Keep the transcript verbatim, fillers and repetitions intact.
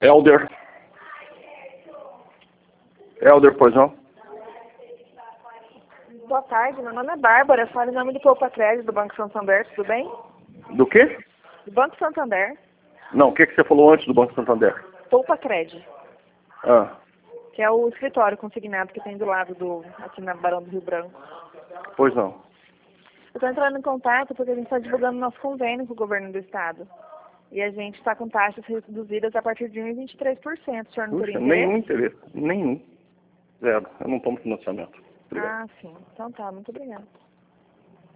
Helder. Helder, pois não? Boa tarde, meu nome é Bárbara, falo em nome do Poupa Crédito do Banco Santander, tudo bem? Do quê? Do Banco Santander. Não, o que, que você falou antes do Banco Santander? Poupa Crédito, Ah, que é o escritório consignado que tem do lado do, aqui na Barão do Rio Branco. pois não. Eu estou entrando em contato porque a gente está divulgando nosso convênio com o governo do estado. E a gente está com taxas reduzidas a partir de um vírgula vinte e três por cento. O senhor não teria Puxa, interesse? nenhum interesse. Nenhum. Zero. Eu não tomo financiamento. Obrigado. Ah, sim. Então tá, muito obrigada.